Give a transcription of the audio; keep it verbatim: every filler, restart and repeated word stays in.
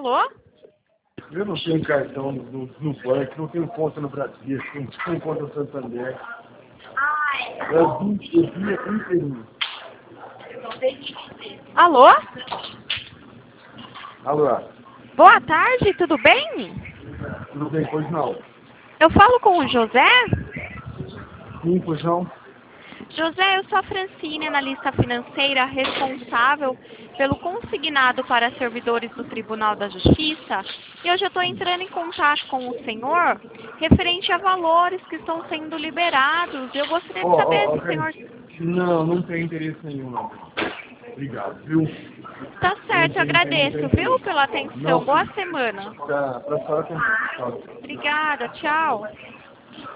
Alô? Eu não tenho cartão no, no, no banco, não tenho conta no Bradesco, não tenho conta no Santander. Eu vi, eu vi aqui inteirinho. Alô? Alô, Boa tarde, tudo bem? tudo bem, pois não? Eu falo com o José? Sim, pois não? José, eu sou a Francine, analista financeira responsável pelo consignado para servidores do Tribunal da Justiça. E hoje eu estou entrando em contato com o senhor referente a valores que estão sendo liberados. Eu gostaria de Ó, saber ó, se ó, o senhor... não, não tem interesse nenhum, não. Obrigado, viu? Tá Eu não certo, eu tenho agradeço, interesse viu, nenhum. pela atenção. Não, Boa semana. pra, pra senhora tem. Obrigada, tchau.